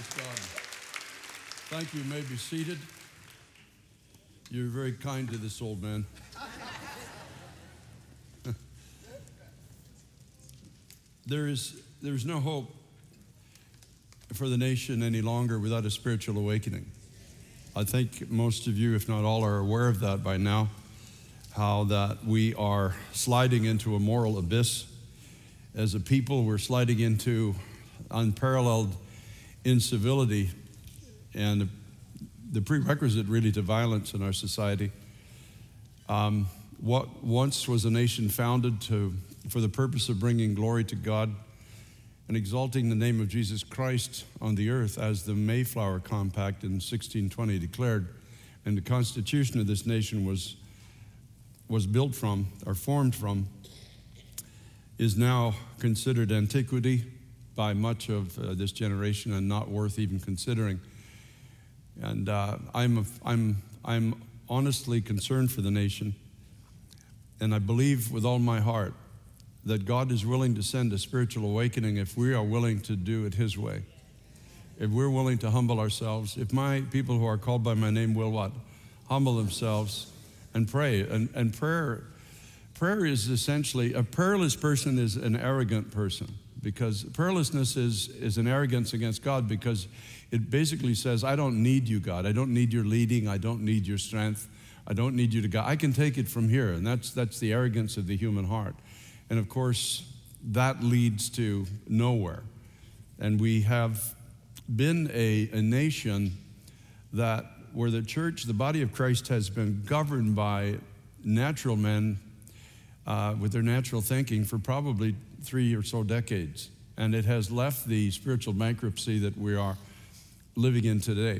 Praise God. Thank you. You may be seated. You're very kind to this old man. There's no hope for the nation any longer without a spiritual awakening. I think most of you, if not all, are aware of that by now, how that we are sliding into a moral abyss. As a people, we're sliding into unparalleled incivility and the prerequisite really to violence in our society. What once was a nation founded for the purpose of bringing glory to God and exalting the name of Jesus Christ on the earth, as the Mayflower Compact in 1620 declared, and the Constitution of this nation was built from, or formed from, is now considered antiquity by much of this generation and not worth even considering. And I'm honestly concerned for the nation, and I believe with all my heart that God is willing to send a spiritual awakening if we are willing to do it His way. If we're willing to humble ourselves, if my people who are called by my name will what? Humble themselves and pray. And prayer is essentially, a prayerless person is an arrogant person, because prayerlessness is an arrogance against God, because it basically says, I don't need you, God. I don't need your leading. I don't need your strength. I don't need you to guide. I can take it from here. And that's the arrogance of the human heart. And of course, that leads to nowhere. And we have been a nation where the church, the body of Christ, has been governed by natural men with their natural thinking for probably 3 or so decades. And it has left the spiritual bankruptcy that we are living in today.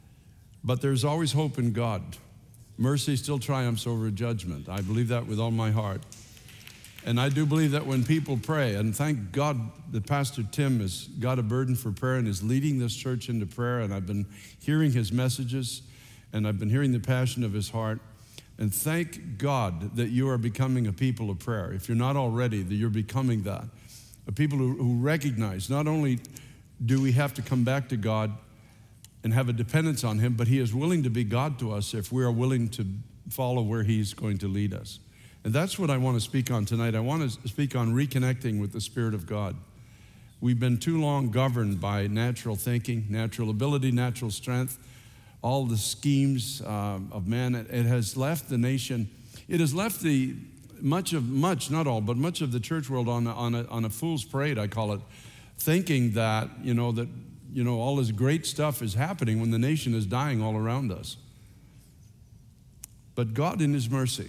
But there's always hope in God. Mercy still triumphs over judgment. I believe that with all my heart. And I do believe that when people pray, and thank God that Pastor Tim has got a burden for prayer and is leading this church into prayer, and I've been hearing his messages, and I've been hearing the passion of his heart. And thank God that you are becoming a people of prayer. If you're not already, that you're becoming that. A people who recognize not only do we have to come back to God and have a dependence on Him, but He is willing to be God to us if we are willing to follow where He's going to lead us. And that's what I want to speak on tonight. I want to speak on reconnecting with the Spirit of God. We've been too long governed by natural thinking, natural ability, natural strength, all the schemes of man. It has left the nation, it has left much of the church world on a fool's parade, I call it, thinking that all this great stuff is happening when the nation is dying all around us. But God in His mercy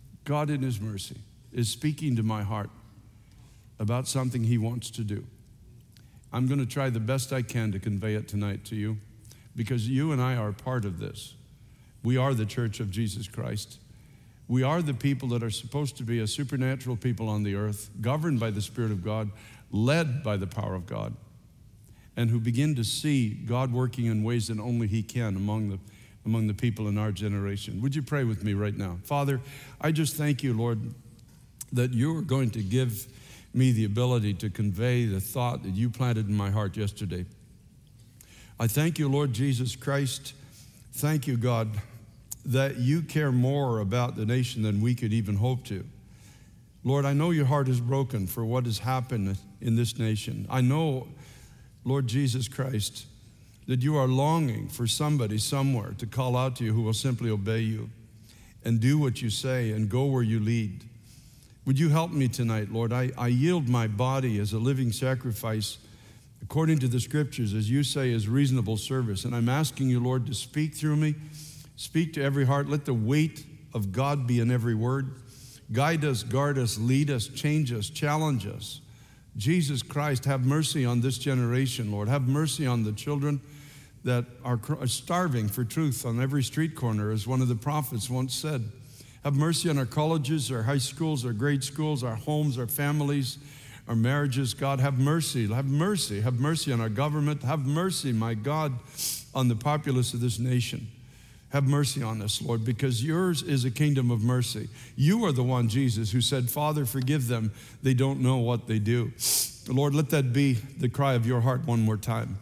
is speaking to my heart about something He wants to do. I'm going to try the best I can to convey it tonight to you, because you and I are part of this. We are the church of Jesus Christ. We are the people that are supposed to be a supernatural people on the earth, governed by the Spirit of God, led by the power of God, and who begin to see God working in ways that only He can among the people in our generation. Would you pray with me right now? Father, I just thank you, Lord, that you are going to give me the ability to convey the thought that you planted in my heart yesterday. I thank you, Lord Jesus Christ. Thank you, God, that you care more about the nation than we could even hope to. Lord, I know your heart is broken for what has happened in this nation. I know, Lord Jesus Christ, that you are longing for somebody somewhere to call out to you who will simply obey you and do what you say and go where you lead. Would you help me tonight, Lord? I yield my body as a living sacrifice according to the scriptures, as you say, as reasonable service. And I'm asking you, Lord, to speak through me, speak to every heart. Let the weight of God be in every word. Guide us, guard us, lead us, change us, challenge us. Jesus Christ, have mercy on this generation, Lord. Have mercy on the children that are starving for truth on every street corner, as one of the prophets once said. Have mercy on our colleges, our high schools, our grade schools, our homes, our families, our marriages. God, have mercy. Have mercy. Have mercy on our government. Have mercy, my God, on the populace of this nation. Have mercy on us, Lord, because yours is a kingdom of mercy. You are the one, Jesus, who said, Father, forgive them. They don't know what they do. Lord, let that be the cry of your heart one more time.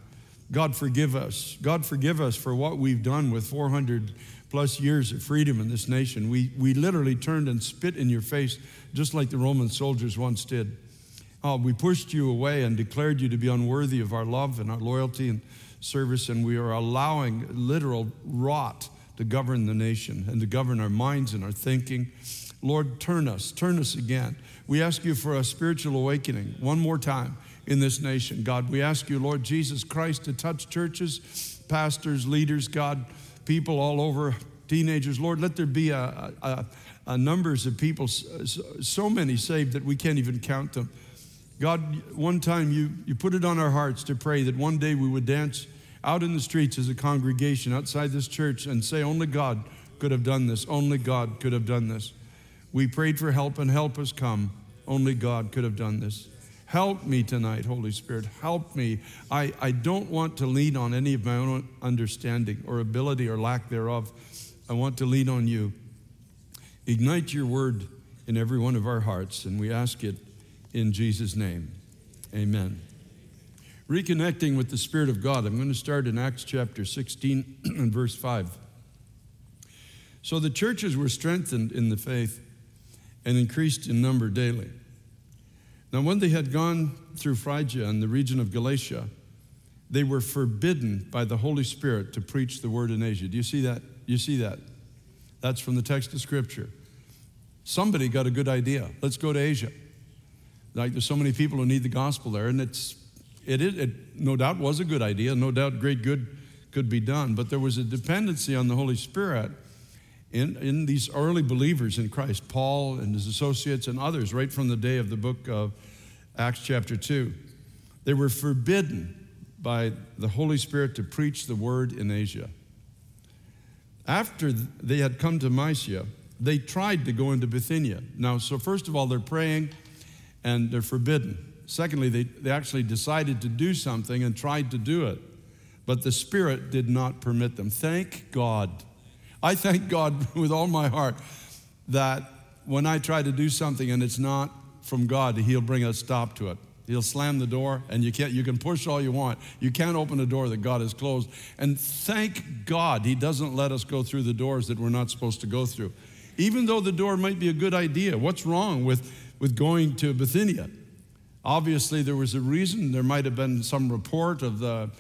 God, forgive us. God, forgive us for what we've done with 400 plus years of freedom in this nation. We literally turned and spit in your face, just like the Roman soldiers once did. We pushed you away and declared you to be unworthy of our love and our loyalty and service, and we are allowing literal rot to govern the nation and to govern our minds and our thinking. Lord, turn us again. We ask you for a spiritual awakening one more time in this nation. God, we ask you, Lord Jesus Christ, to touch churches, pastors, leaders, God, people all over, teenagers. Lord, let there be a numbers of people, so many saved that we can't even count them. God, one time you put it on our hearts to pray that one day we would dance out in the streets as a congregation outside this church and say, only God could have done this. Only God could have done this. We prayed for help, and help has come. Only God could have done this. Help me tonight, Holy Spirit. Help me. I don't want to lean on any of my own understanding or ability or lack thereof. I want to lean on you. Ignite your word in every one of our hearts, and we ask it in Jesus' name. Amen. Reconnecting with the Spirit of God. I'm going to start in Acts chapter 16 and verse 5. So the churches were strengthened in the faith and increased in number daily. Now, when they had gone through Phrygia and the region of Galatia, they were forbidden by the Holy Spirit to preach the word in Asia. Do you see that? You see that? That's from the text of Scripture. Somebody got a good idea. Let's go to Asia. Like, there's so many people who need the gospel there, and it no doubt was a good idea. No doubt great good could be done, but there was a dependency on the Holy Spirit in these early believers in Christ, Paul and his associates and others, right from the day of the book of Acts chapter 2. They were forbidden by the Holy Spirit to preach the word in Asia. After they had come to Mysia, they tried to go into Bithynia. Now, so first of all, they're praying and they're forbidden. Secondly, they actually decided to do something and tried to do it, but the Spirit did not permit them. Thank God. I thank God with all my heart that when I try to do something and it's not from God, He'll bring a stop to it. He'll slam the door, and you can push all you want. You can't open a door that God has closed. And thank God He doesn't let us go through the doors that we're not supposed to go through. Even though the door might be a good idea, what's wrong with going to Bithynia? Obviously, there was a reason. There might have been some report of the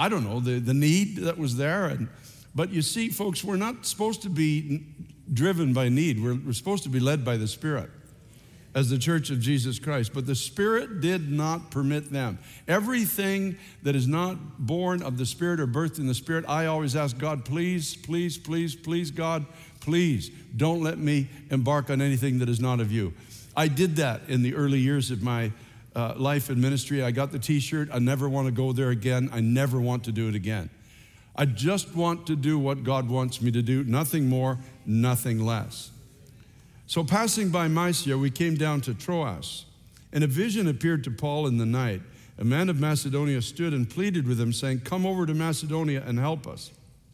need that was there. But you see, folks, we're not supposed to be driven by need. We're supposed to be led by the Spirit as the church of Jesus Christ. But the Spirit did not permit them. Everything that is not born of the Spirit or birthed in the Spirit, I always ask God, please, please, please, please, God, please don't let me embark on anything that is not of you. I did that in the early years of my life and ministry. I got the t-shirt, I never want to go there again. I never want to do it again. I just want to do what God wants me to do, nothing more, nothing less. So passing by Mysia, we came down to Troas, and a vision appeared to Paul in the night. A man of Macedonia stood and pleaded with him, saying, "Come over to Macedonia and help us."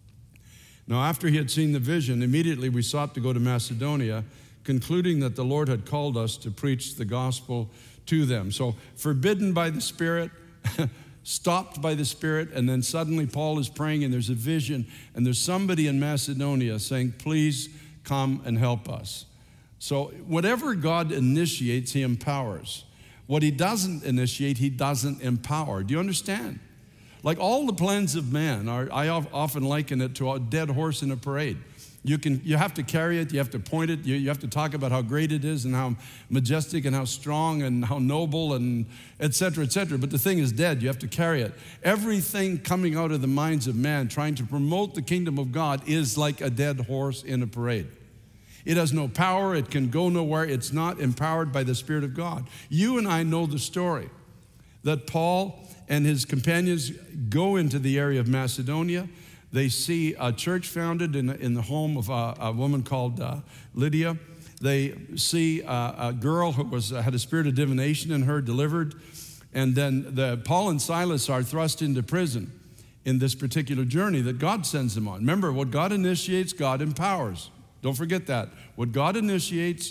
Now, after he had seen the vision, immediately we sought to go to Macedonia, concluding that the Lord had called us to preach the gospel to them. So forbidden by the Spirit, stopped by the Spirit, and then suddenly Paul is praying and there's a vision and there's somebody in Macedonia saying, please come and help us. So whatever God initiates, He empowers. What He doesn't initiate, He doesn't empower. Do you understand? Like all the plans of man I often liken it to a dead horse in a parade. You have to carry it, you have to point it, you have to talk about how great it is and how majestic and how strong and how noble and et cetera, but the thing is dead, you have to carry it. Everything coming out of the minds of man trying to promote the kingdom of God is like a dead horse in a parade. It has no power, it can go nowhere, it's not empowered by the Spirit of God. You and I know the story that Paul and his companions go into the area of Macedonia. They see a church founded in the home of a woman called Lydia. They see a girl who had a spirit of divination in her delivered. And then Paul and Silas are thrust into prison in this particular journey that God sends them on. Remember, what God initiates, God empowers. Don't forget that. What God initiates,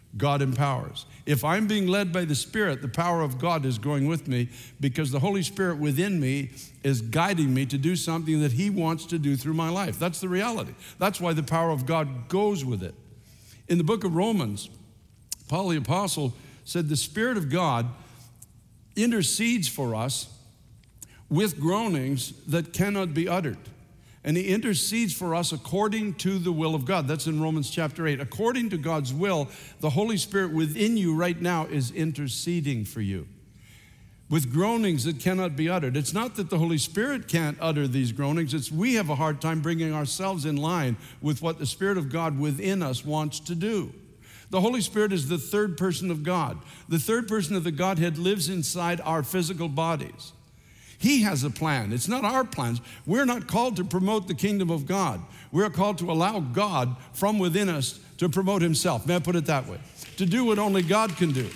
God empowers. If I'm being led by the Spirit, the power of God is going with me because the Holy Spirit within me is guiding me to do something that He wants to do through my life. That's the reality. That's why the power of God goes with it. In the book of Romans, Paul the Apostle said the Spirit of God intercedes for us with groanings that cannot be uttered. And He intercedes for us according to the will of God. That's in Romans chapter 8. According to God's will, the Holy Spirit within you right now is interceding for you with groanings that cannot be uttered. It's not that the Holy Spirit can't utter these groanings. It's we have a hard time bringing ourselves in line with what the Spirit of God within us wants to do. The Holy Spirit is the third person of God. The third person of the Godhead lives inside our physical bodies. He has a plan. It's not our plans. We're not called to promote the kingdom of God. We're called to allow God from within us to promote Himself. May I put it that way? To do what only God can do.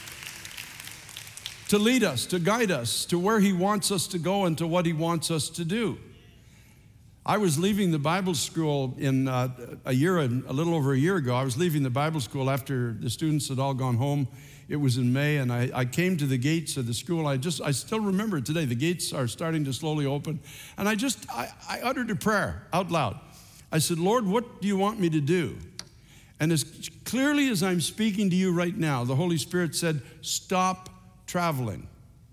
To lead us, to guide us to where He wants us to go and to what He wants us to do. I was leaving the Bible school in a little over a year ago. I was leaving the Bible school after the students had all gone home. It was in May, and I came to the gates of the school. I still remember it today. The gates are starting to slowly open. And I uttered a prayer out loud. I said, Lord, what do you want me to do? And as clearly as I'm speaking to you right now, the Holy Spirit said, stop traveling.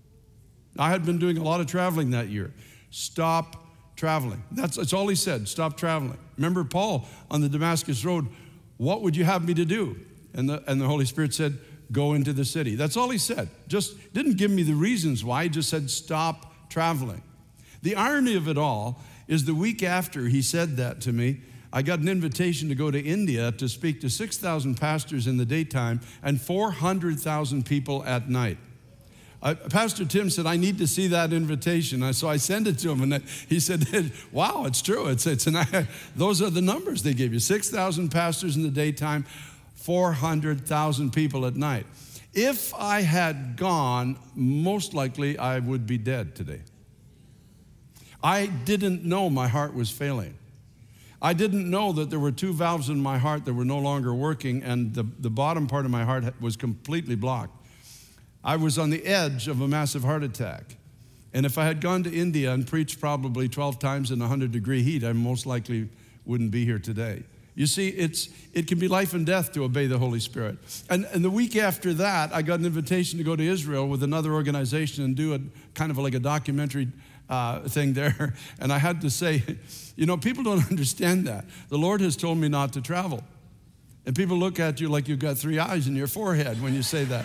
I had been doing a lot of traveling that year. Stop traveling. That's all He said, stop traveling. Remember Paul on the Damascus Road, what would you have me to do? And the Holy Spirit said, go into the city. That's all He said. Just didn't give me the reasons why. He just said, stop traveling. The irony of it all is the week after He said that to me, I got an invitation to go to India to speak to 6,000 pastors in the daytime and 400,000 people at night. Pastor Tim said, I need to see that invitation. So I sent it to him, and he said, wow, it's true. Those are the numbers they gave you. 6,000 pastors in the daytime, 400,000 people at night. If I had gone, most likely I would be dead today. I didn't know my heart was failing. I didn't know that there were two valves in my heart that were no longer working, and the bottom part of my heart was completely blocked. I was on the edge of a massive heart attack. And if I had gone to India and preached probably 12 times in 100-degree heat, I most likely wouldn't be here today. You see, it can be life and death to obey the Holy Spirit. And the week after that, I got an invitation to go to Israel with another organization and do a kind of like a documentary thing there. And I had to say, people don't understand that. The Lord has told me not to travel. And people look at you like you've got 3 eyes in your forehead when you say that.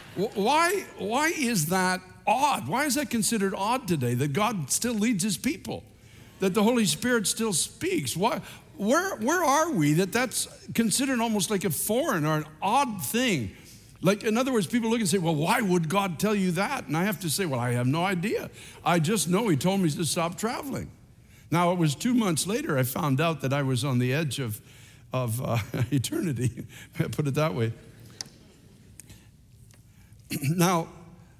Why is that odd? Why is that considered odd today, that God still leads His people, that the Holy Spirit still speaks? Where are we that that's considered almost like a foreign or an odd thing? Like, in other words, people look and say, well, why would God tell you that? And I have to say, well, I have no idea. I just know He told me to stop traveling. Now, it was 2 months later I found out that I was on the edge of eternity, put it that way. Now,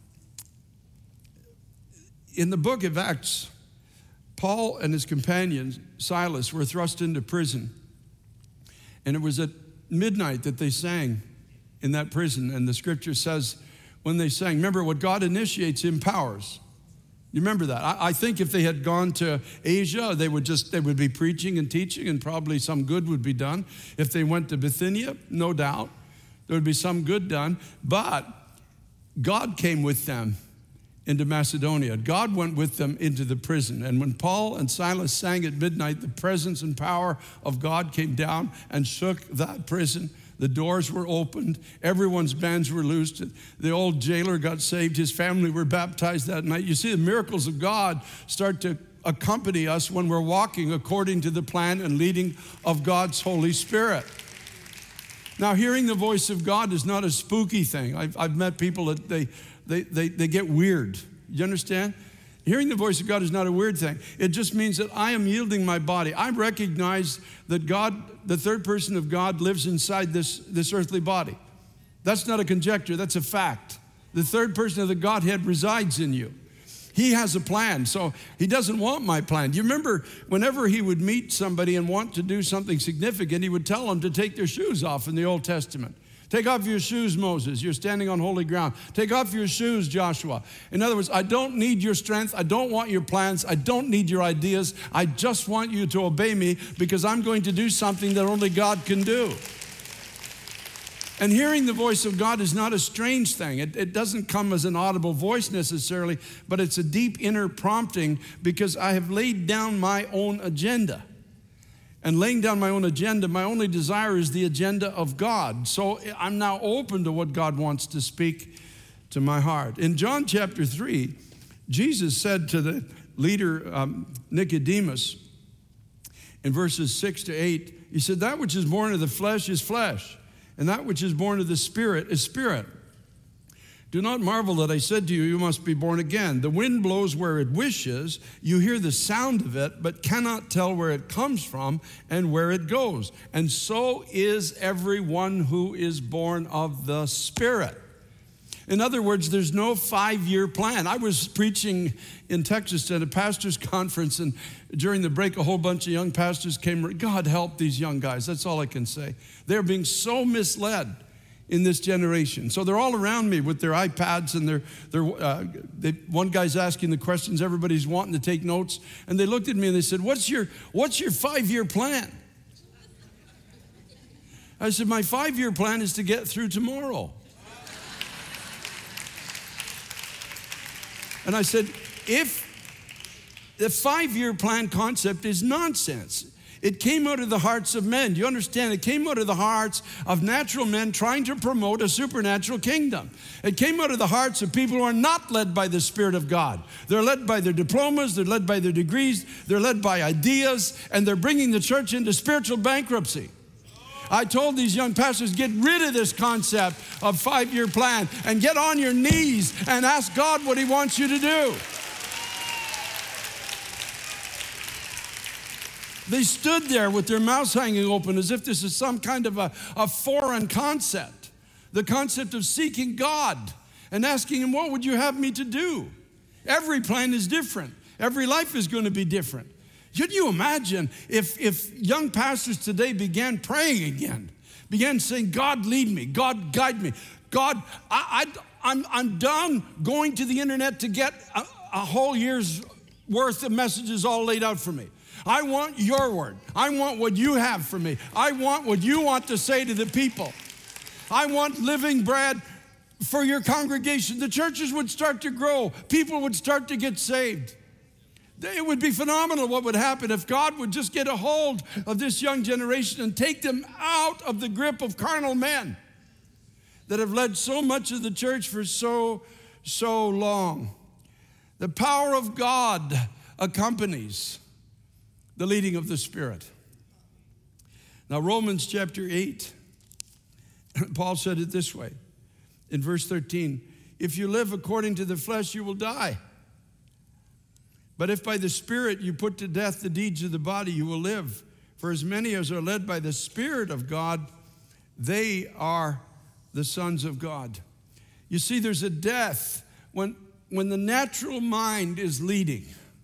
in the book of Acts, Paul and his companion, Silas, were thrust into prison. And it was at midnight that they sang in that prison. And the scripture says when they sang, remember, what God initiates, He empowers. You remember that? I think if they had gone to Asia, they would be preaching and teaching, and probably some good would be done. If they went to Bithynia, no doubt, there would be some good done. But God came with them into Macedonia. God went with them into the prison. And when Paul and Silas sang at midnight, the presence and power of God came down and shook that prison. The doors were opened. Everyone's bands were loosed. The old jailer got saved. His family were baptized that night. You see, the miracles of God start to accompany us when we're walking according to the plan and leading of God's Holy Spirit. Now, hearing the voice of God is not a spooky thing. I've met people that they get weird. You understand? Hearing the voice of God is not a weird thing. It just means that I am yielding my body. I recognize that God, the third person of God, lives inside this earthly body. That's not a conjecture, that's a fact. The third person of the Godhead resides in you. He has a plan, so He doesn't want my plan. Do you remember whenever He would meet somebody and want to do something significant, He would tell them to take their shoes off in the Old Testament. Take off your shoes, Moses. You're standing on holy ground. Take off your shoes, Joshua. In other words, I don't need your strength. I don't want your plans. I don't need your ideas. I just want you to obey me because I'm going to do something that only God can do. And hearing the voice of God is not a strange thing. It doesn't come as an audible voice necessarily, but it's a deep inner prompting because I have laid down my own agenda. And laying down my own agenda, my only desire is the agenda of God. So I'm now open to what God wants to speak to my heart. In John chapter 3, Jesus said to the leader Nicodemus in verses 6 to 8, he said, that which is born of the flesh is flesh, and that which is born of the Spirit is spirit. Do not marvel that I said to you, you must be born again. The wind blows where it wishes. You hear the sound of it, but cannot tell where it comes from and where it goes. And so is everyone who is born of the Spirit. In other words, there's no 5-year plan. I was preaching in Texas at a pastor's conference, and during the break, a whole bunch of young pastors came. God help these young guys. That's all I can say. They're being so misled in this generation. So they're all around me with their iPads and one guy's asking the questions, everybody's wanting to take notes. And they looked at me and they said, what's your 5-year plan? I said, my 5-year plan is to get through tomorrow. And I said, if the 5-year plan concept is nonsense. It came out of the hearts of men. Do you understand? It came out of the hearts of natural men trying to promote a supernatural kingdom. It came out of the hearts of people who are not led by the Spirit of God. They're led by their diplomas, they're led by their degrees, they're led by ideas, and they're bringing the church into spiritual bankruptcy. I told these young pastors, get rid of this concept of 5-year plan and get on your knees and ask God what He wants you to do. They stood there with their mouths hanging open as if this is some kind of a foreign concept. The concept of seeking God and asking Him, what would you have me to do? Every plan is different. Every life is going to be different. Could you imagine if young pastors today began praying again, began saying, God lead me, God guide me. God, I'm done going to the internet to get a whole year's worth of messages all laid out for me. I want your word. I want what you have for me. I want what you want to say to the people. I want living bread for your congregation. The churches would start to grow. People would start to get saved. It would be phenomenal what would happen if God would just get a hold of this young generation and take them out of the grip of carnal men that have led so much of the church for so long. The power of God accompanies the leading of the Spirit. Now, Romans chapter 8, Paul said it this way in verse 13, if you live according to the flesh, you will die. But if by the Spirit you put to death the deeds of the body, you will live. For as many as are led by the Spirit of God, they are the sons of God. You see, there's a death when the natural mind is leading.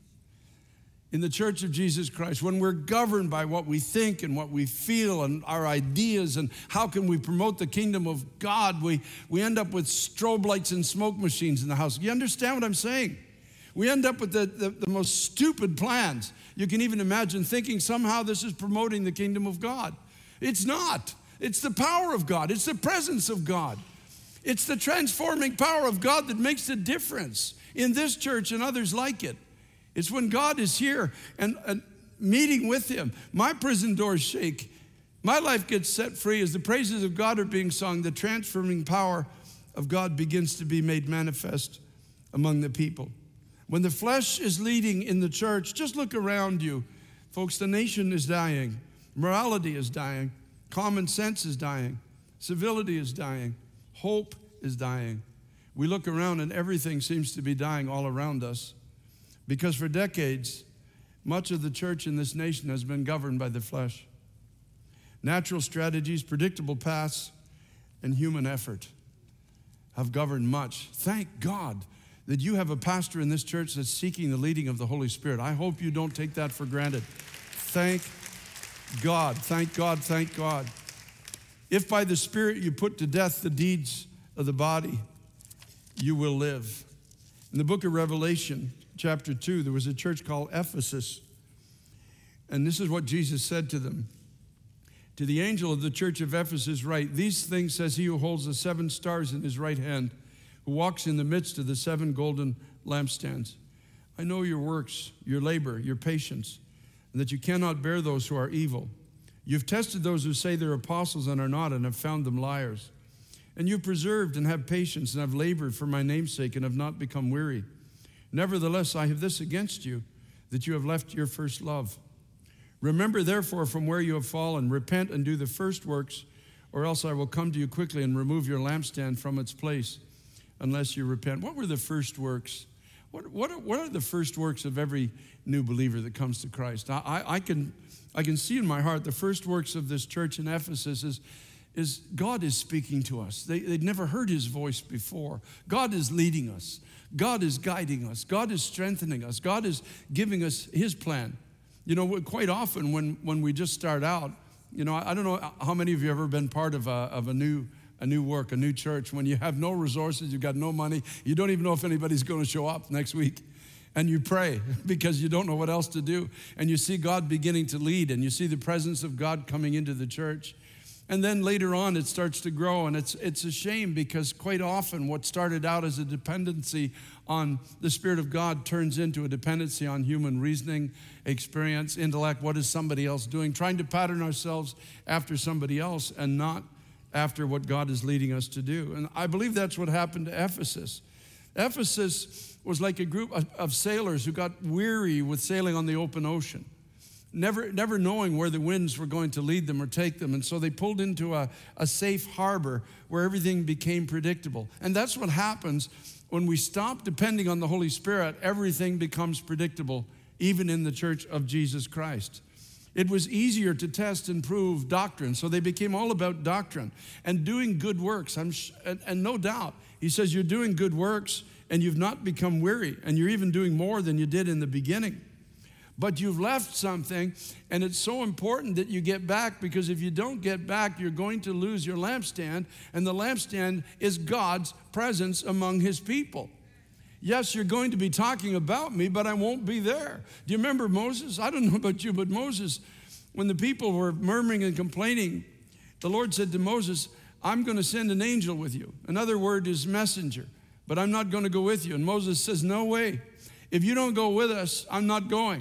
In the Church of Jesus Christ, when we're governed by what we think and what we feel and our ideas and how can we promote the kingdom of God, we end up with strobe lights and smoke machines in the house. You understand what I'm saying? We end up with the most stupid plans. You can even imagine thinking somehow this is promoting the kingdom of God. It's not. It's the power of God. It's the presence of God. It's the transforming power of God that makes the difference in this church and others like it. It's when God is here and meeting with Him. My prison doors shake. My life gets set free as the praises of God are being sung. The transforming power of God begins to be made manifest among the people. When the flesh is leading in the church, just look around you. Folks, the nation is dying. Morality is dying. Common sense is dying. Civility is dying. Hope is dying. We look around and everything seems to be dying all around us. Because for decades, much of the church in this nation has been governed by the flesh. Natural strategies, predictable paths, and human effort have governed much. Thank God that you have a pastor in this church that's seeking the leading of the Holy Spirit. I hope you don't take that for granted. Thank God, thank God, thank God. If by the Spirit you put to death the deeds of the body, you will live. In the book of Revelation, chapter 2, there was a church called Ephesus. And this is what Jesus said to them. To the angel of the church of Ephesus write, these things says he who holds the 7 stars in his right hand, who walks in the midst of the 7 golden lampstands. I know your works, your labor, your patience, and that you cannot bear those who are evil. You've tested those who say they're apostles and are not, and have found them liars. And you've preserved and have patience and have labored for my name's sake and have not become weary. Nevertheless, I have this against you, that you have left your first love. Remember, therefore, from where you have fallen, repent and do the first works, or else I will come to you quickly and remove your lampstand from its place, unless you repent. What were the first works? What are the first works of every new believer that comes to Christ? I can see in my heart the first works of this church in Ephesus is God is speaking to us. They'd never heard his voice before. God is leading us. God is guiding us. God is strengthening us. God is giving us his plan. You know, quite often when we just start out, you know, I don't know how many of you have ever been part of a new work, a new church, when you have no resources, you've got no money, you don't even know if anybody's going to show up next week. And you pray because you don't know what else to do. And you see God beginning to lead, and you see the presence of God coming into the church. And then later on, it starts to grow, and it's a shame because quite often what started out as a dependency on the Spirit of God turns into a dependency on human reasoning, experience, intellect. What is somebody else doing? Trying to pattern ourselves after somebody else and not after what God is leading us to do. And I believe that's what happened to Ephesus. Ephesus was like a group of sailors who got weary with sailing on the open ocean, never knowing where the winds were going to lead them or take them. And so they pulled into a safe harbor where everything became predictable. And that's what happens when we stop depending on the Holy Spirit. Everything becomes predictable, even in the church of Jesus Christ. It was easier to test and prove doctrine, so they became all about doctrine and doing good works. And no doubt, he says, you're doing good works and you've not become weary, and you're even doing more than you did in the beginning. But you've left something, and it's so important that you get back, because if you don't get back, you're going to lose your lampstand, and the lampstand is God's presence among his people. Yes, you're going to be talking about me, but I won't be there. Do you remember Moses? I don't know about you, but Moses, when the people were murmuring and complaining, the Lord said to Moses, I'm going to send an angel with you. Another word is messenger, but I'm not going to go with you. And Moses says, no way. If you don't go with us, I'm not going.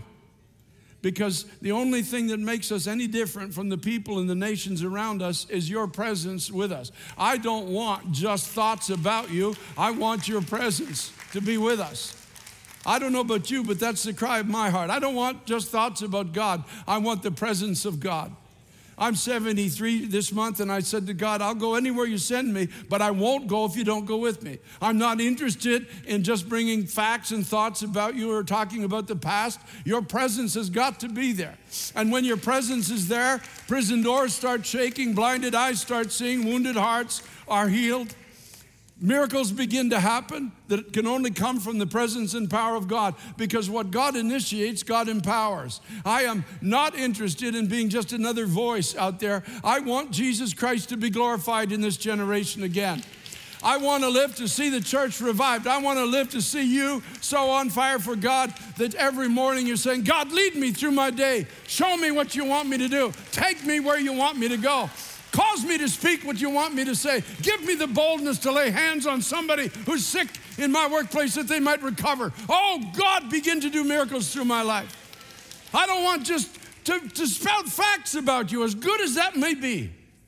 Because the only thing that makes us any different from the people and the nations around us is your presence with us. I don't want just thoughts about you. I want your presence to be with us. I don't know about you, but that's the cry of my heart. I don't want just thoughts about God. I want the presence of God. I'm 73 this month, and I said to God, I'll go anywhere you send me, but I won't go if you don't go with me. I'm not interested in just bringing facts and thoughts about you or talking about the past. Your presence has got to be there. And when your presence is there, prison doors start shaking, blinded eyes start seeing, wounded hearts are healed. Miracles begin to happen that can only come from the presence and power of God, because what God initiates, God empowers. I am not interested in being just another voice out there. I want Jesus Christ to be glorified in this generation again. I want to live to see the church revived. I want to live to see you so on fire for God that every morning you're saying, God, lead me through my day. Show me what you want me to do. Take me where you want me to go. Cause me to speak what you want me to say. Give me the boldness to lay hands on somebody who's sick in my workplace that they might recover. Oh, God, begin to do miracles through my life. I don't want just to spout facts about you, as good as that may be.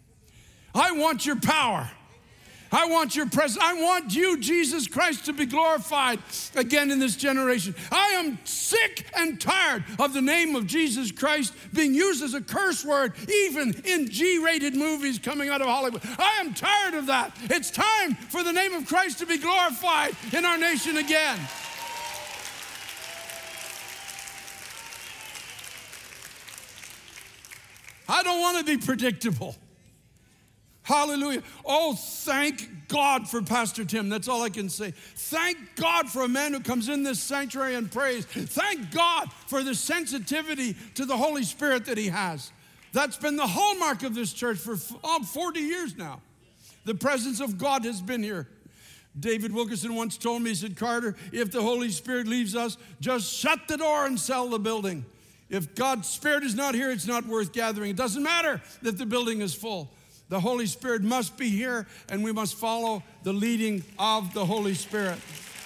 I want your power. I want your presence. I want you, Jesus Christ, to be glorified again in this generation. I am sick and tired of the name of Jesus Christ being used as a curse word, even in G-rated movies coming out of Hollywood. I am tired of that. It's time for the name of Christ to be glorified in our nation again. I don't want to be predictable. Hallelujah. Oh, thank God for Pastor Tim. That's all I can say. Thank God for a man who comes in this sanctuary and prays. Thank God for the sensitivity to the Holy Spirit that he has. That's been the hallmark of this church for 40 years now. The presence of God has been here. David Wilkerson once told me, he said, Carter, if the Holy Spirit leaves us, just shut the door and sell the building. If God's Spirit is not here, it's not worth gathering. It doesn't matter that the building is full. The Holy Spirit must be here, and we must follow the leading of the Holy Spirit.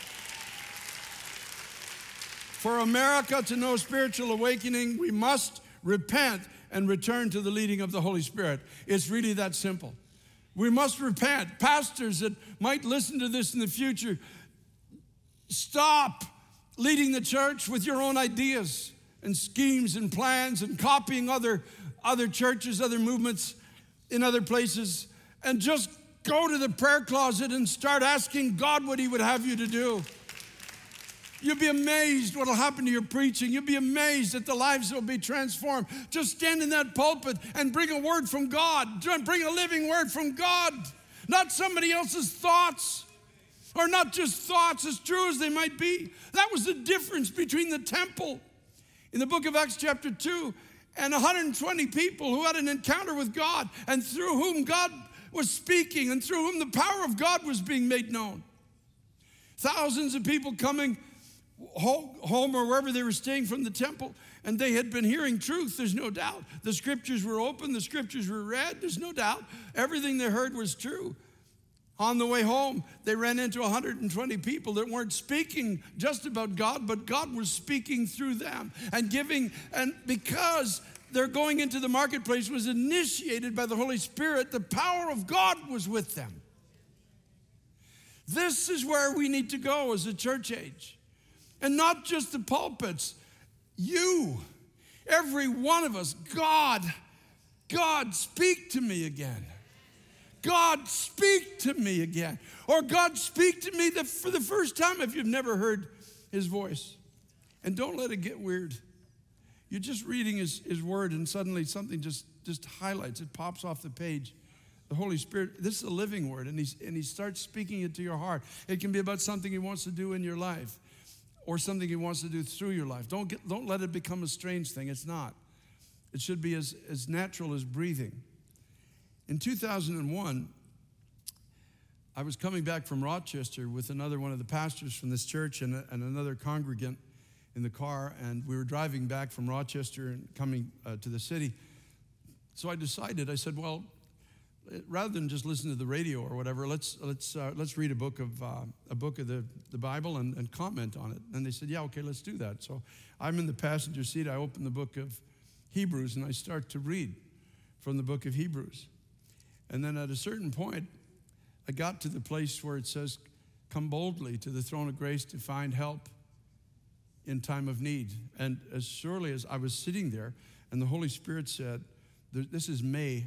For America to know spiritual awakening, we must repent and return to the leading of the Holy Spirit. It's really that simple. We must repent. Pastors that might listen to this in the future, stop leading the church with your own ideas and schemes and plans and copying other churches, other movements in other places, and just go to the prayer closet and start asking God what he would have you to do. You'll be amazed what will happen to your preaching. You'll be amazed at the lives that will be transformed. Just stand in that pulpit and bring a word from God. Bring a living word from God. Not somebody else's thoughts. Or not just thoughts, as true as they might be. That was the difference between the temple in the book of Acts chapter 2 and 120 people who had an encounter with God and through whom God was speaking and through whom the power of God was being made known. Thousands of people coming home or wherever they were staying from the temple, and they had been hearing truth, there's no doubt. The scriptures were open, the scriptures were read, there's no doubt. Everything they heard was true. On the way home, they ran into 120 people that weren't speaking just about God, but God was speaking through them and giving, and because their going into the marketplace was initiated by the Holy Spirit, the power of God was with them. This is where we need to go as a church age. And not just the pulpits, you, every one of us, God, speak to me again. God, speak to me again. Or God, speak to me for the first time if you've never heard his voice. And don't let it get weird. You're just reading his word and suddenly something just highlights, it pops off the page. The Holy Spirit, this is a living word, and he starts speaking it to your heart. It can be about something he wants to do in your life, or something he wants to do through your life. Don't let it become a strange thing. It's not. It should be as natural as breathing. In 2001, I was coming back from Rochester with another one of the pastors from this church and another congregant in the car, and we were driving back from Rochester and coming to the city. So I said, well, rather than just listen to the radio or whatever, let's read a book of the Bible and comment on it. And they said, yeah, okay, let's do that. So I'm in the passenger seat. I open the book of Hebrews and I start to read from the book of Hebrews. And then at a certain point, I got to the place where it says, come boldly to the throne of grace to find help in time of need. And as surely as I was sitting there, and the Holy Spirit said, this is May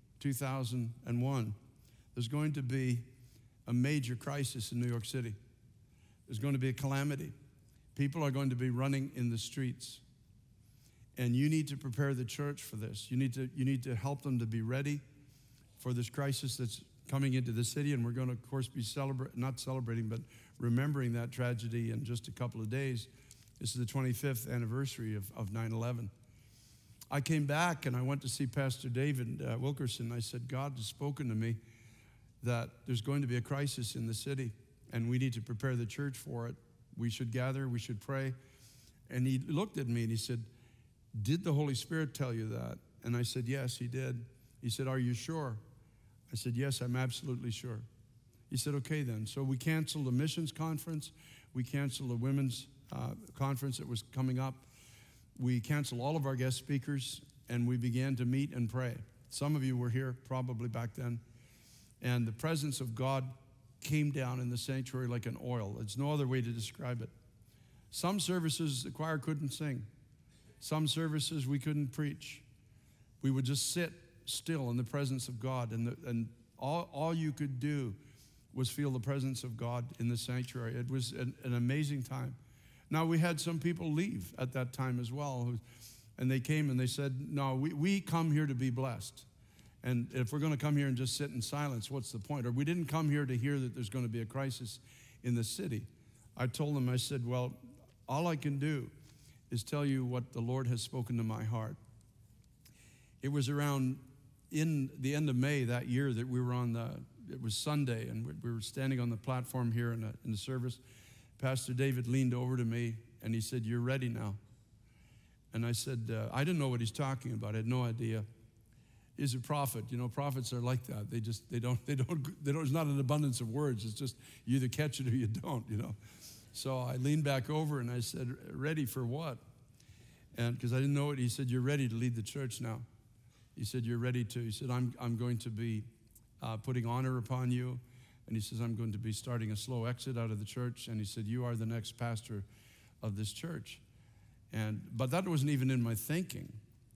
2001, there's going to be a major crisis in New York City. There's going to be a calamity. People are going to be running in the streets. And you need to prepare the church for this. You need to help them to be ready for this crisis that's coming into the city. And we're going to, of course, be not celebrating, but remembering that tragedy in just a couple of days. This is the 25th anniversary of 9/11. I came back and I went to see Pastor David Wilkerson. I said, God has spoken to me that there's going to be a crisis in the city and we need to prepare the church for it. We should gather, we should pray. And he looked at me and he said, did the Holy Spirit tell you that? And I said, yes, he did. He said, are you sure? I said, yes, I'm absolutely sure. He said, okay then. So we canceled a missions conference. We canceled a women's conference that was coming up. We canceled all of our guest speakers, and we began to meet and pray. Some of you were here probably back then. And the presence of God came down in the sanctuary like an oil. There's no other way to describe it. Some services, the choir couldn't sing. Some services, we couldn't preach. We would just sit still in the presence of God, and all you could do was feel the presence of God in the sanctuary. It was an amazing time. Now, we had some people leave at that time as well, and they came and they said, no, we come here to be blessed. And if we're going to come here and just sit in silence, what's the point? Or we didn't come here to hear that there's going to be a crisis in the city. I told them, I said, well, all I can do is tell you what the Lord has spoken to my heart. It was around in the end of May that year that we were it was Sunday, and we were standing on the platform here in the service. Pastor David leaned over to me, and he said, "You're ready now." And I said, I didn't know what he's talking about. I had no idea. He's a prophet. You know, prophets are like that. There's not an abundance of words. It's just you either catch it or you don't, you know. So I leaned back over and I said, "Ready for what?" And because I didn't know it, he said, "You're ready to lead the church now." He said, "You're ready to." He said, I'm going to be putting honor upon you. And he says, "I'm going to be starting a slow exit out of the church." And he said, "You are the next pastor of this church." But that wasn't even in my thinking.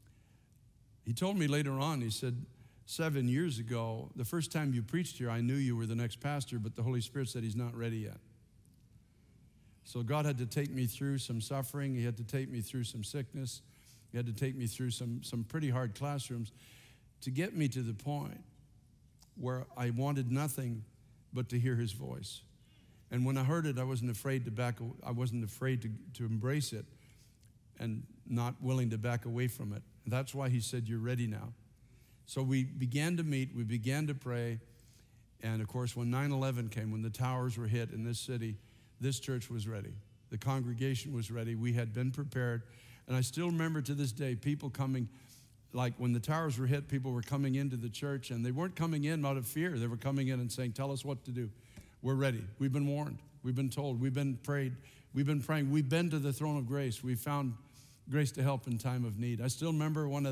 He told me later on, he said, 7 years ago, the first time you preached here, I knew you were the next pastor, but the Holy Spirit said he's not ready yet. So God had to take me through some suffering. He had to take me through some sickness. He had to take me through some pretty hard classrooms to get me to the point where I wanted nothing but to hear his voice. And when I heard it, I wasn't afraid to embrace it and not willing to back away from it. And that's why he said, "You're ready now." So we began to meet, we began to pray. And of course, when 9/11 came, when the towers were hit in this city, this church was ready. The congregation was ready. We had been prepared. And I still remember to this day, people coming, like when the towers were hit, people were coming into the church, and they weren't coming in out of fear. They were coming in and saying, "Tell us what to do. We're ready. We've been warned. We've been told. We've been prayed. We've been praying. We've been to the throne of grace. We found grace to help in time of need." I still remember one of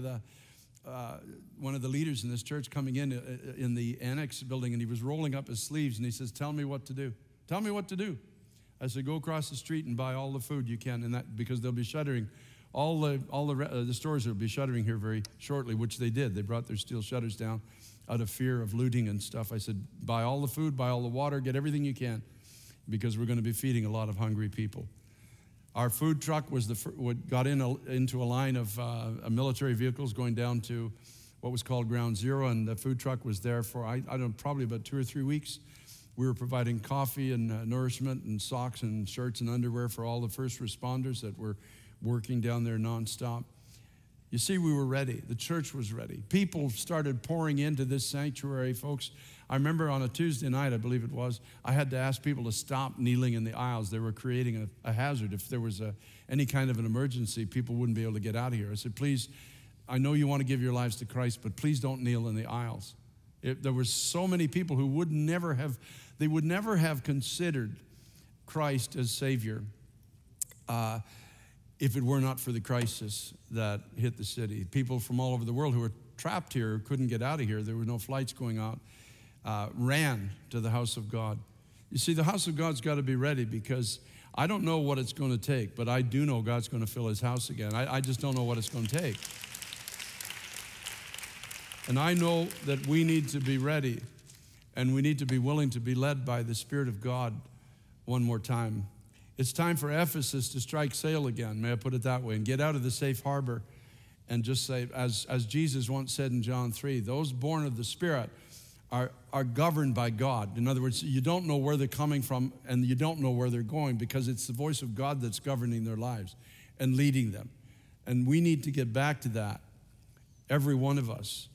the leaders in this church coming in the annex building, and he was rolling up his sleeves, and he says, "Tell me what to do. Tell me what to do." I said, "Go across the street and buy all the food you can," and that because they'll be shuttering. All the stores will be shuttering here very shortly, which they did. They brought their steel shutters down out of fear of looting and stuff. I said, "Buy all the food, buy all the water, get everything you can, because we're going to be feeding a lot of hungry people." Our food truck was got into a line of military vehicles going down to what was called Ground Zero, and the food truck was there for, I don't know, probably about 2 or 3 weeks. We were providing coffee and nourishment and socks and shirts and underwear for all the first responders that were working down there nonstop. You see, we were ready. The church was ready. People started pouring into this sanctuary, folks. I remember on a Tuesday night, I believe it was, I had to ask people to stop kneeling in the aisles. They were creating a hazard. If there was any kind of an emergency, people wouldn't be able to get out of here. I said, "Please, I know you want to give your lives to Christ, but please don't kneel in the aisles." There were so many people who would never have considered Christ as Savior if it were not for the crisis that hit the city. People from all over the world who were trapped here, couldn't get out of here, there were no flights going out, ran to the house of God. You see, the house of God's got to be ready, because I don't know what it's going to take, but I do know God's going to fill his house again. I just don't know what it's going to take. And I know that we need to be ready, and we need to be willing to be led by the Spirit of God one more time. It's time for Ephesus to strike sail again, may I put it that way, and get out of the safe harbor and just say, as Jesus once said in John 3, those born of the Spirit are governed by God. In other words, you don't know where they're coming from and you don't know where they're going, because it's the voice of God that's governing their lives and leading them. And we need to get back to that, every one of us.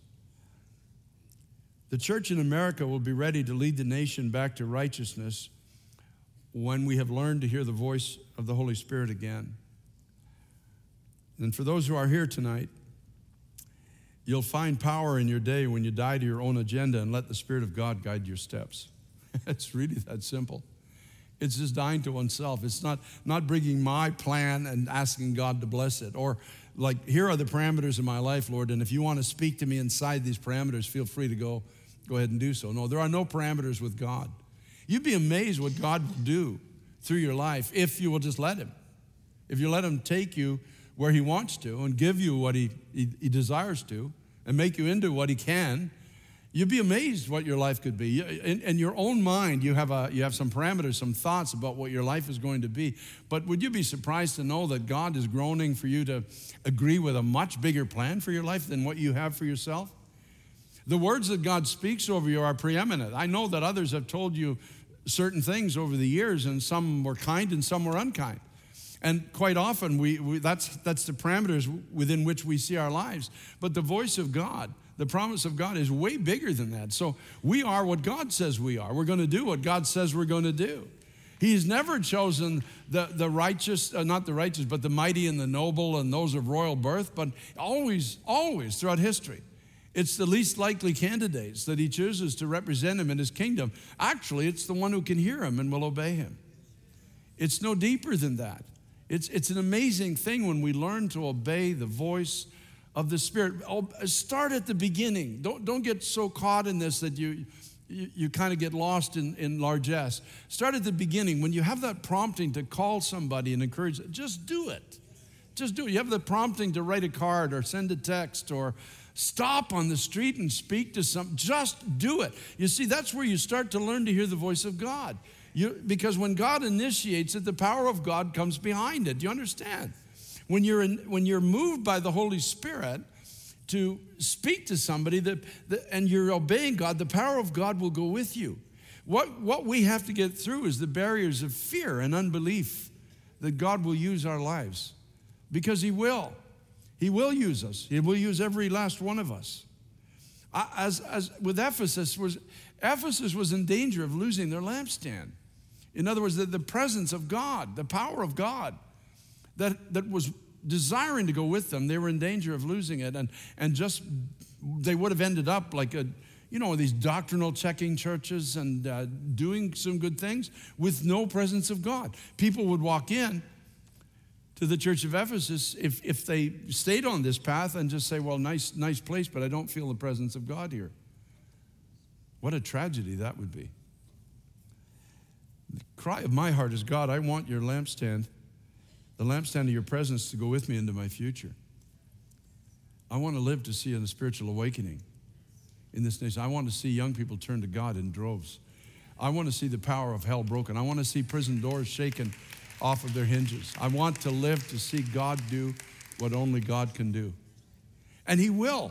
The church in America will be ready to lead the nation back to righteousness when we have learned to hear the voice of the Holy Spirit again. And for those who are here tonight, you'll find power in your day when you die to your own agenda and let the Spirit of God guide your steps. It's really that simple. It's just dying to oneself. It's not bringing my plan and asking God to bless it. Or like, here are the parameters of my life, Lord, and if you want to speak to me inside these parameters, feel free to go ahead and do so. No, there are no parameters with God. You'd be amazed what God will do through your life if you will just let him. If you let him take you where he wants to and give you what he desires to and make you into what he can, you'd be amazed what your life could be. In your own mind, you have some parameters, some thoughts about what your life is going to be. But would you be surprised to know that God is groaning for you to agree with a much bigger plan for your life than what you have for yourself? The words that God speaks over you are preeminent. I know that others have told you certain things over the years, and some were kind and some were unkind. And quite often, that's the parameters within which we see our lives. But the voice of God, the promise of God is way bigger than that. So we are what God says we are. We're going to do what God says we're going to do. He's never chosen the righteous, not the righteous, but the mighty and the noble and those of royal birth, but always throughout history, it's the least likely candidates that he chooses to represent him in his kingdom. Actually, it's the one who can hear him and will obey him. It's no deeper than that. It's an amazing thing when we learn to obey the voice of the Spirit. Start at the beginning. Don't get so caught in this that you kind of get lost in largesse. Start at the beginning. When you have that prompting to call somebody and encourage, just do it. Just do it. You have the prompting to write a card or send a text or stop on the street and speak to some. Just do it. You see, that's where you start to learn to hear the voice of God. Because when God initiates it, the power of God comes behind it. Do you understand? When you're moved by the Holy Spirit to speak to somebody and you're obeying God, the power of God will go with you. What we have to get through is the barriers of fear and unbelief that God will use our lives. Because He will. He will use us. He will use every last one of us. As with Ephesus was in danger of losing their lampstand. In other words, the presence of God, the power of God that was desiring to go with them, they were in danger of losing it. And just, they would have ended up like these doctrinal checking churches and doing some good things with no presence of God. People would walk in to the church of Ephesus if they stayed on this path and just say, well, nice place, but I don't feel the presence of God here. What a tragedy that would be. The cry of my heart is, God, I want your lampstand, the lampstand of your presence, to go with me into my future. I want to live to see a spiritual awakening in this nation. I want to see young people turn to God in droves. I want to see the power of hell broken. I want to see prison doors shaken off of their hinges. I want to live to see God do what only God can do. And He will.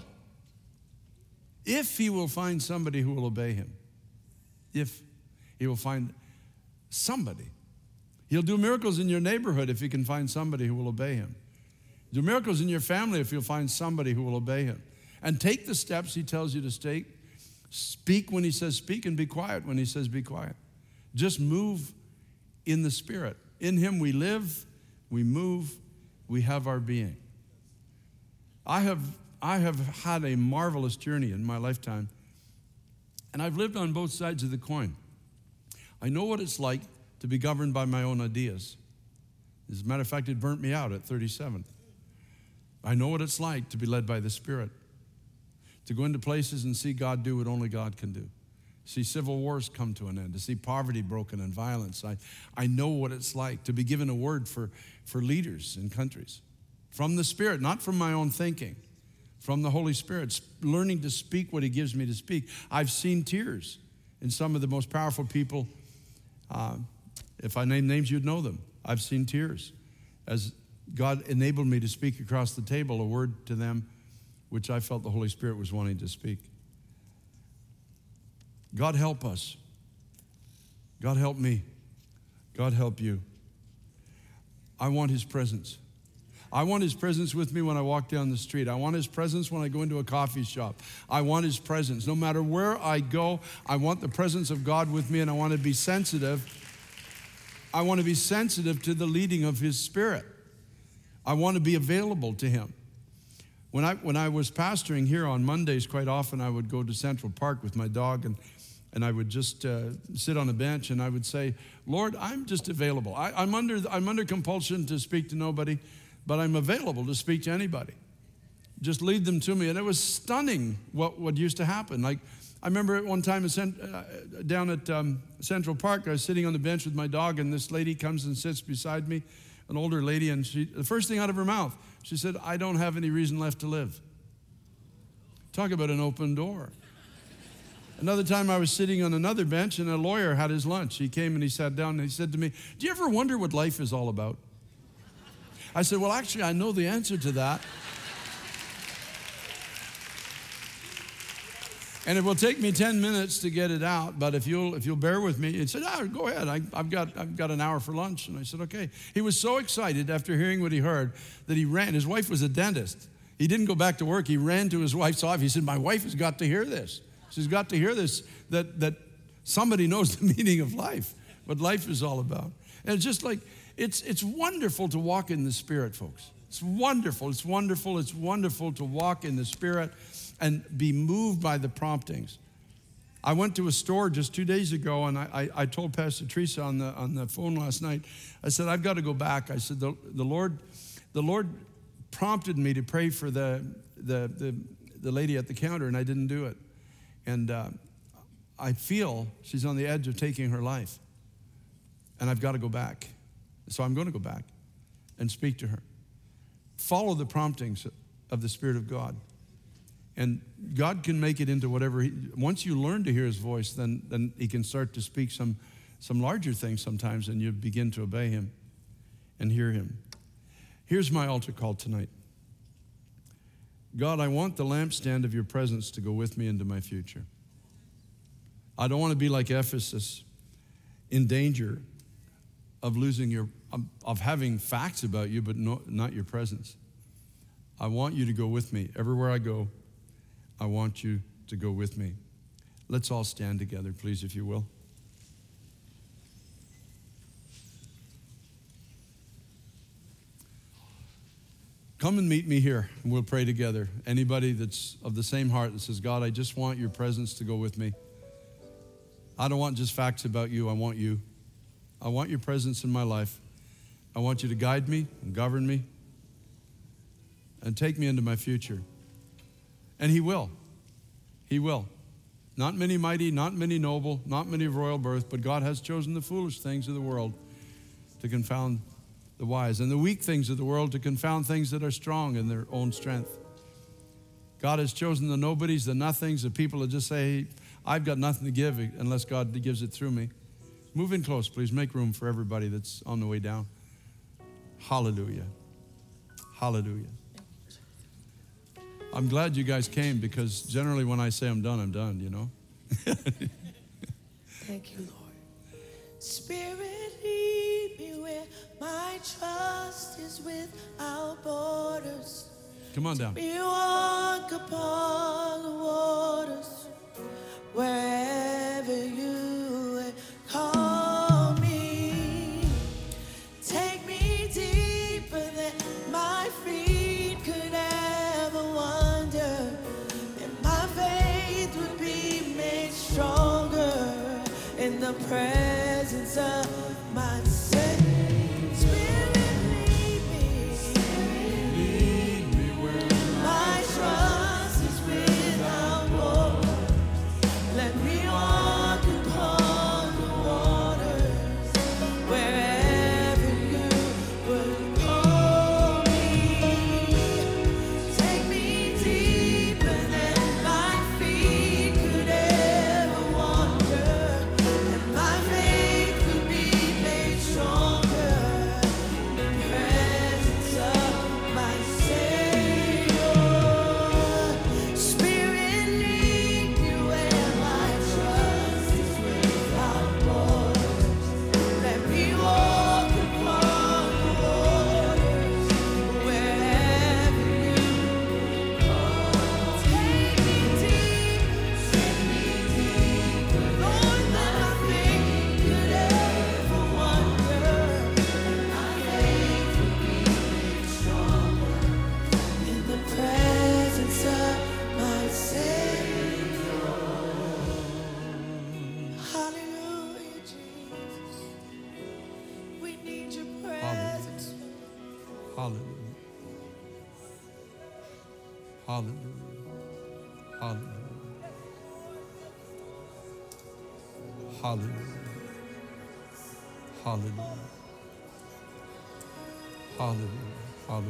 If He will find somebody who will obey Him. If He will find somebody. He'll do miracles in your neighborhood if He can find somebody who will obey Him. Do miracles in your family if you'll find somebody who will obey Him. And take the steps He tells you to take. Speak when He says speak, and be quiet when He says be quiet. Just move in the Spirit. In Him we live, we move, we have our being. I have had a marvelous journey in my lifetime, and I've lived on both sides of the coin. I know what it's like to be governed by my own ideas. As a matter of fact, it burnt me out at 37. I know what it's like to be led by the Spirit, to go into places and see God do what only God can do. See civil wars come to an end, to see poverty broken and violence. I know what it's like to be given a word for leaders in countries. From the Spirit, not from my own thinking. From the Holy Spirit, learning to speak what He gives me to speak. I've seen tears in some of the most powerful people. If I name names, you'd know them. I've seen tears as God enabled me to speak across the table a word to them which I felt the Holy Spirit was wanting to speak. God help us. God help me. God help you. I want His presence. I want His presence with me when I walk down the street. I want His presence when I go into a coffee shop. I want His presence. No matter where I go, I want the presence of God with me, and I want to be sensitive. I want to be sensitive to the leading of His Spirit. I want to be available to Him. When I was pastoring here on Mondays, quite often I would go to Central Park with my dog, and I would just sit on a bench, and I would say, Lord, I'm just available. I'm under compulsion to speak to nobody, but I'm available to speak to anybody. Just lead them to me. And it was stunning what used to happen. Like, I remember at one time down at Central Park, I was sitting on the bench with my dog, and this lady comes and sits beside me, an older lady, and the first thing out of her mouth, she said, I don't have any reason left to live. Talk about an open door. Another time I was sitting on another bench, and a lawyer had his lunch. He came and he sat down, and he said to me, do you ever wonder what life is all about? I said, well, actually, I know the answer to that. And it will take me 10 minutes to get it out, but if you'll bear with me, he said, go ahead. I've got an hour for lunch. And I said, okay. He was so excited after hearing what he heard that he ran. His wife was a dentist. He didn't go back to work. He ran to his wife's office. He said, my wife has got to hear this. She's got to hear this, that somebody knows the meaning of life, what life is all about. And it's just like, it's wonderful to walk in the Spirit, folks. It's wonderful. It's wonderful. It's wonderful to walk in the Spirit and be moved by the promptings. I went to a store just 2 days ago, and I told Pastor Teresa on the phone last night, I said, I've got to go back. I said, the Lord prompted me to pray for the lady at the counter, and I didn't do it. And I feel she's on the edge of taking her life, and I've got to go back. So I'm going to go back and speak to her. Follow the promptings of the Spirit of God. And God can make it into whatever once you learn to hear his voice, then he can start to speak some larger things sometimes, and you begin to obey him and hear him. Here's my altar call tonight. God, I want the lampstand of your presence to go with me into my future. I don't want to be like Ephesus, in danger of losing of having facts about you, but not your presence. I want you to go with me everywhere I go. I want you to go with me. Let's all stand together, please, if you will. Come and meet me here, and we'll pray together. Anybody that's of the same heart that says, God, I just want your presence to go with me. I don't want just facts about you. I want you. I want your presence in my life. I want you to guide me and govern me and take me into my future. And he will. He will. Not many mighty, not many noble, not many of royal birth, but God has chosen the foolish things of the world to confound the wise, and the weak things of the world to confound things that are strong in their own strength. God has chosen the nobodies, the nothings, the people that just say, hey, I've got nothing to give unless God gives it through me. Move in close, please. Make room for everybody that's on the way down. Hallelujah. Hallelujah. I'm glad you guys came, because generally when I say I'm done, you know. Thank you, Lord. Spirit, lead me where my trust is without borders. Come on down. We walk upon the waters wherever you would call me. Take me deeper than my feet could ever wander, and my faith would be made stronger in the presence of my Savior. Hallelujah. Hallelujah. Hallelujah. Hallelujah.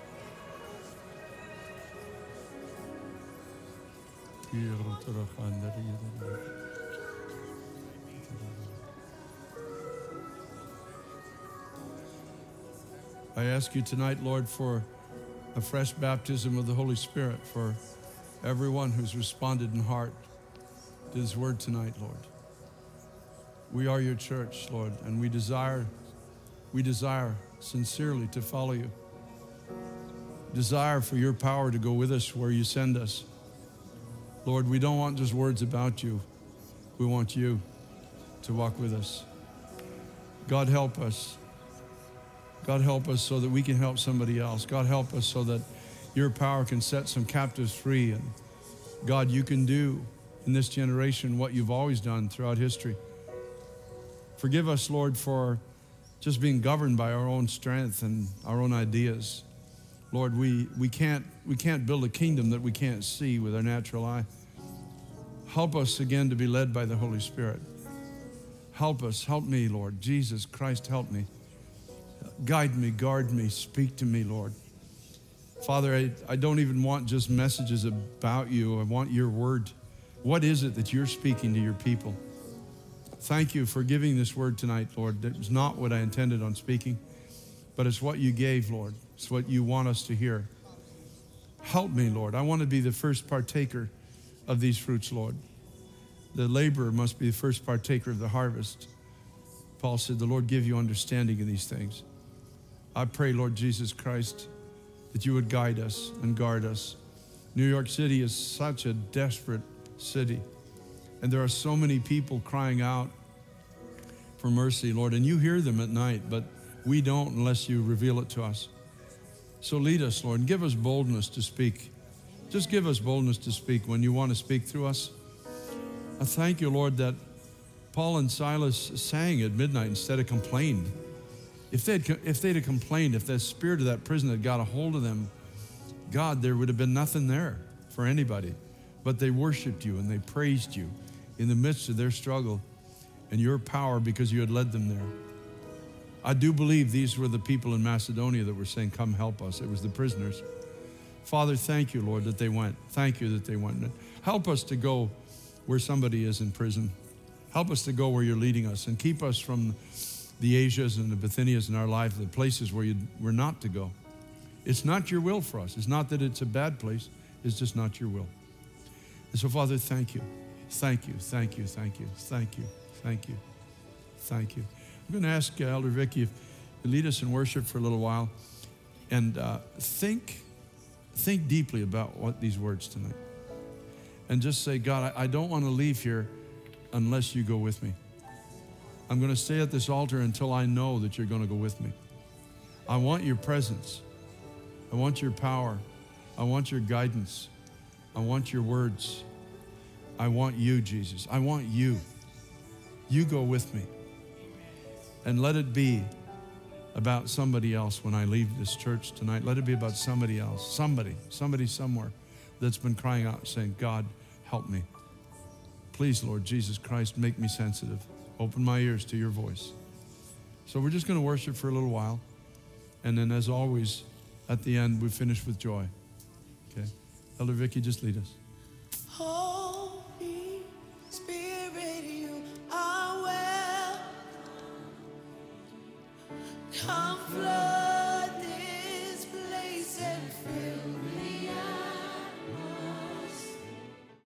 I ask you tonight, Lord, for a fresh baptism of the Holy Spirit for everyone who's responded in heart this word tonight, Lord. We are your church, Lord, and we desire sincerely to follow you. Desire for your power to go with us where you send us. Lord, we don't want just words about you. We want you to walk with us. God, help us. God, help us so that we can help somebody else. God, help us so that your power can set some captives free. And God, you can do in this generation what you've always done throughout history. Forgive us, Lord, for just being governed by our own strength and our own ideas. Lord, we can't build a kingdom that we can't see with our natural eye. Help us again to be led by the Holy Spirit. Help us, help me, Lord. Jesus Christ, help me. Guide me, guard me, speak to me, Lord. Father, I don't even want just messages about you. I want your word. What is it that you're speaking to your people? Thank you for giving this word tonight, Lord. It was not what I intended on speaking, but it's what you gave, Lord. It's what you want us to hear. Help me, Lord. I want to be the first partaker of these fruits, Lord. The laborer must be the first partaker of the harvest. Paul said, the Lord give you understanding in these things. I pray, Lord Jesus Christ, that you would guide us and guard us. New York City is such a desperate city, and there are so many people crying out for mercy, Lord, and you hear them at night, but we don't unless you reveal it to us. So lead us, Lord, and give us boldness to speak. Just give us boldness to speak when you want to speak through us. I thank you, Lord, that Paul and Silas sang at midnight instead of complained. If they'd have complained, if the spirit of that prison had got a hold of them, God, there would have been nothing there for anybody. But they worshiped you and they praised you in the midst of their struggle and your power because you had led them there. I do believe these were the people in Macedonia that were saying, come help us. It was the prisoners. Father, thank you, Lord, that they went. Thank you that they went. Help us to go where somebody is in prison. Help us to go where you're leading us and keep us from the Asias and the Bithynias in our life, the places where we're not to go. It's not your will for us. It's not that it's a bad place. It's just not your will. And so, Father, thank you. Thank you, thank you, thank you, thank you, thank you, thank you. I'm going to ask Elder Vicky if you lead us in worship for a little while and think deeply about what these words tonight. And just say, God, I don't want to leave here unless you go with me. I'm going to stay at this altar until I know that you're going to go with me. I want your presence. I want your power. I want your guidance. I want your words. I want you, Jesus. I want you. You go with me. And let it be about somebody else when I leave this church tonight. Let it be about somebody else. Somebody somewhere that's been crying out saying, God, help me. Please, Lord Jesus Christ, make me sensitive. Open my ears to your voice. So we're just going to worship for a little while. And then as always, at the end, we finish with joy. Okay? Elder Vicky, just lead us. Holy Spirit, you are well. Come flow.